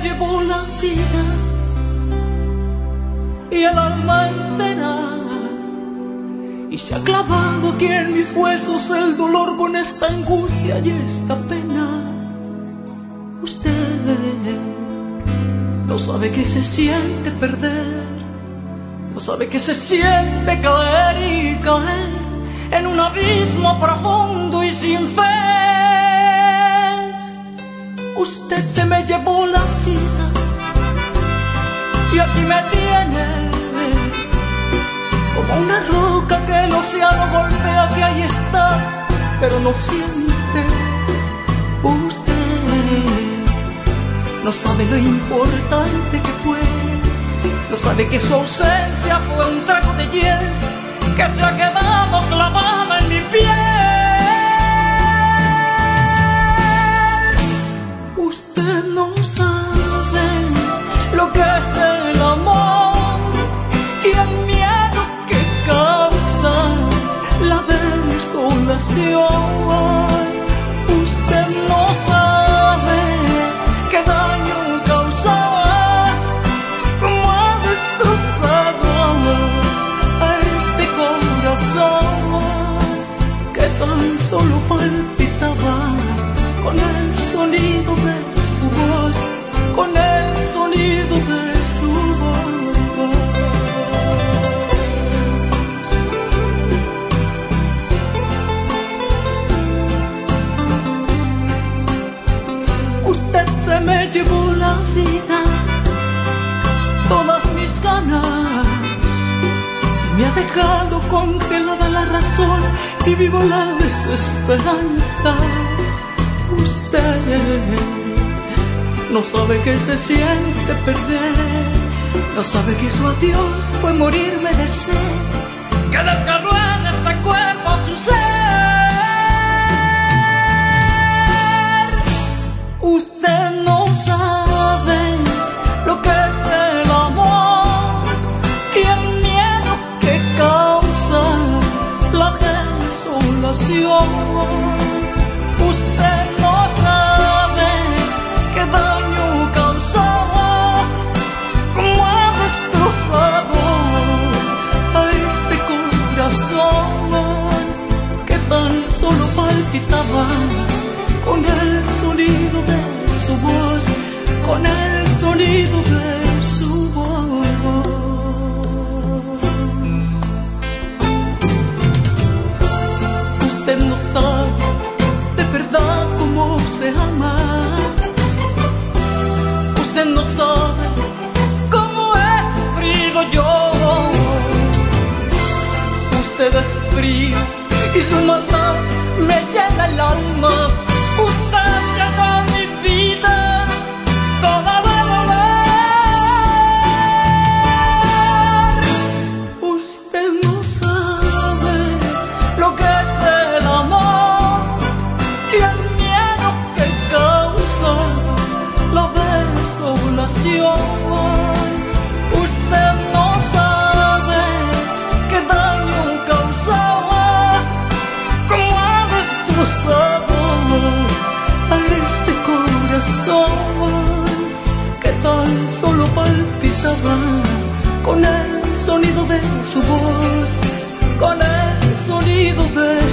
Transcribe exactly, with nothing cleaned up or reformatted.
llevó la vida y el alma entera, y se ha clavado aquí en mis huesos el dolor con esta angustia y esta pena. Usted no sabe que se siente perder, no sabe que se siente caer y caer en un abismo profundo y sin fe. Usted se me llevó la vida y aquí me tiene como una roca que el océano golpea, que ahí está, pero no siente. Usted no sabe lo importante que fue, no sabe que su ausencia fue un trago de hiel que se ha quedado clavada en mi piel. Usted no sabe lo que es el amor y el miedo que causa la desolación. Usted no sabe qué daño causa, cómo ha destrozado a este corazón que tan solo palpitaba con el sonido de su voz, con el sonido de su voz. Usted se me llevó la vida, todas mis ganas, y me ha dejado congelada la razón y vivo la desesperanza. Usted no sabe que se siente perder, no sabe que su adiós fue morirme de sed, que desgarró en este cuerpo su ser. Usted no sabe lo que es el amor y el miedo que causa la desolación. Usted no sabe qué daño causaba, cómo ha destrozado a este corazón que tan solo palpitaba con el sonido de su voz, con el sonido de su voz. Usted no sabe de verdad cómo se ama, usted no sabe cómo he sufrido yo. Usted es frío y su maldad me llena el alma. Usted llenó mi vida toda de dolor. Usted no sabe lo que es el amor y el miedo que causa la desolación. Usted no sabe qué daño causaba, cómo ha destrozado a este corazón que tan solo palpitaba con el sonido de su voz, con el sonido de